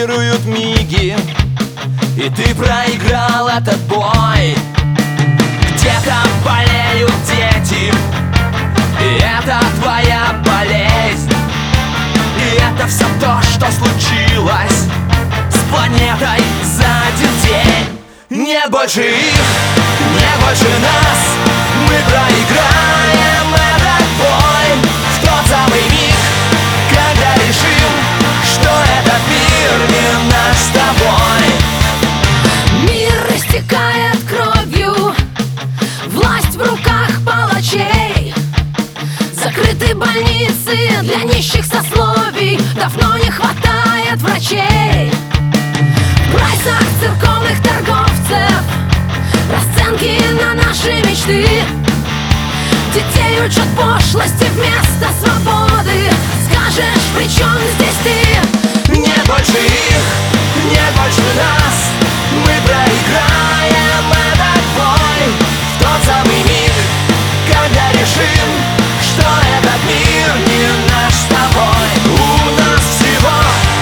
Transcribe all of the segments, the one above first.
фиксируют миги, и ты проиграл этот бой. Где-то болеют дети, и это твоя болезнь. И это все то, что случилось с планетой за один день. Нет больше их, нет больше нас. Мы проиграем этот бой в тот самый миг, когда решим, что этот мир не наш с тобой. Мир истекает кровью, власть в руках палачей. Закрыты больницы для нищих сословий, давно не хватает врачей. В прайсах церковных торговцев расценки на наши мечты. Детей учат пошлости вместо свободы. Скажешь, при чем здесь ты? Нет больше их, нет больше нас. Мы проиграем этот бой в тот самый миг, когда решим, что этот мир не наш с тобой. У нас всего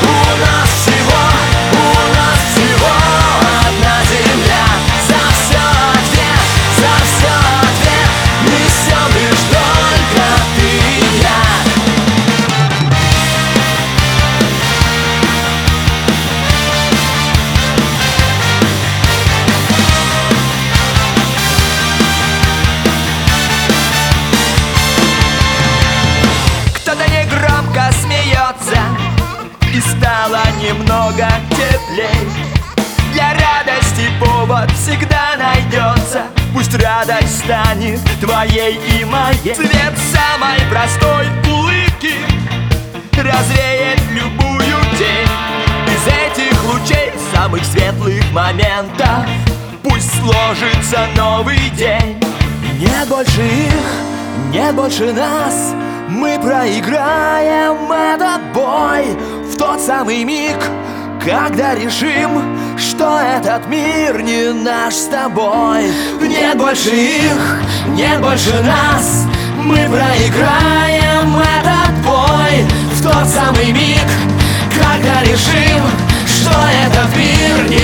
одна земля. За все ответ несем лишь только ты и я. Кто-то негромко смеется, и стало немного теплей. Для радости повод всегда найдется. Пусть радость станет твоей и моей. Цвет самой простой улыбки развеет любую тень. Из этих лучей самых светлых моментов пусть сложится новый день. Нет больше их, нет больше нас. Мы проиграем этот бой в тот самый миг, когда решим, что этот мир не наш с тобой. Нет больше их, нет больше нас. Мы проиграем этот бой в тот самый миг, когда решим, что этот мир не